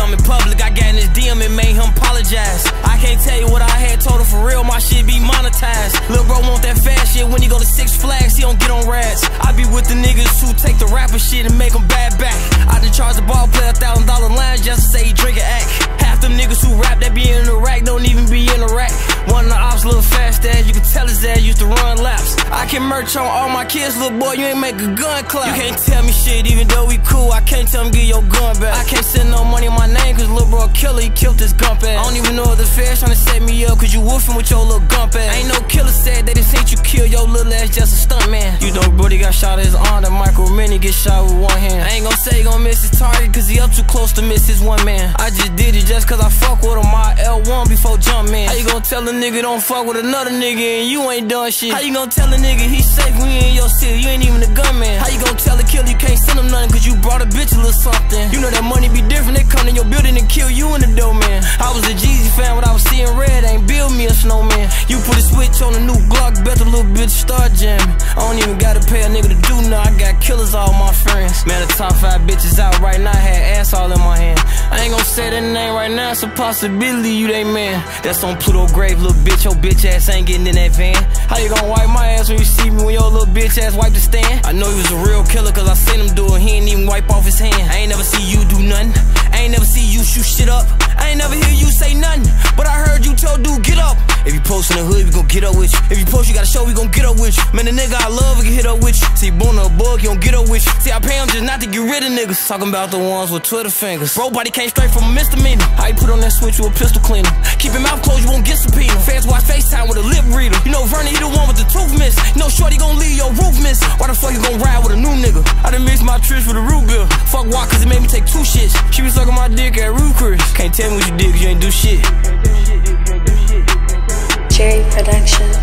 something in public. I got in his DM and made him apologize. I can't tell you what I had told her for real, my shit be monetized. Lil' bro want that fast shit, when he go to Six Flags, he don't get on rats. I be with the niggas who take the rapper shit and make them bad back. I done charge the ball player $1,000 line just to say he drink and act. Half them niggas who rap that be in the rack don't even be in the rack. One of the ops little fast ass, you can tell his ass used to run laps. I can merch on all my kids, little boy, you ain't make a gun clap. You can't tell me shit even though we cool, I can't tell him get your gun back. I can't send no money in my name cause little bro a killer, he killed this gump ass. I don't even know if the feds tryna set me up cause you woofing with your little gump ass. Ain't no killer said they just seen you kill your little ass, just a stunt man. You know Brody got shot at his arm, that Michael Mini get shot with one hand. I ain't gon' say he gon' miss his target cause he up too close to miss his one man. I just did it just cause I fuck with him, my L1 before jump man. How you gon' tell a nigga don't fuck with another nigga and you ain't done shit? How you gon' tell a nigga he safe when you in your city, you ain't even a gunman? How you gon' tell a killer you can't send him nothing cause you brought a bitch a little something? You know that money be different, they come in your building and kill you in the door, man. I was a Jeezy fan, but I was seeing red, ain't build me a snowman. You put a switch on a new Glock, bet the little bitch start jamming. I don't even gotta pay a nigga to do nothing, I got killers all my friends. Man, the top 5 bitches out right now, had ass all in my hand. I ain't gon' say that name right now, it's a possibility you they man. That's on Pluto grave, little bitch, your bitch ass ain't getting in that van. How you gon' wipe my ass when you see me when your little bitch ass wipe the stand? I know he was a real killer cause I seen him do it, he ain't even wipe off his hand. I ain't never see you do nothing, I ain't never see you shoot shit up, I ain't never hear you say nothing, but I heard you told dude get up. If you post in the hood, we gon' get up with you. If you post, you gotta show, we gon' get up with you. Man, the nigga I love, we can hit up with you. See, born a bug, he gon' get up with you. See, I pay him just not to get rid of niggas. Talking about the ones with Twitter fingers. Bro, body came straight from a misdemeanor. How you put on that switch with a pistol cleaner? Keep your mouth closed, you won't get subpoena. Fans watch FaceTime with a lip reader. You know Vernon, he the one with the tooth miss. You know Shorty gon' leave your roof miss. Why the fuck you gon' ride with a new nigga? I done mixed my trips with a root beer. Fuck walk cause it made me take 2 shits. She be sucking my dick at Root Chris. Can't tell me what you did cause you ain't do shit. Jerry Production.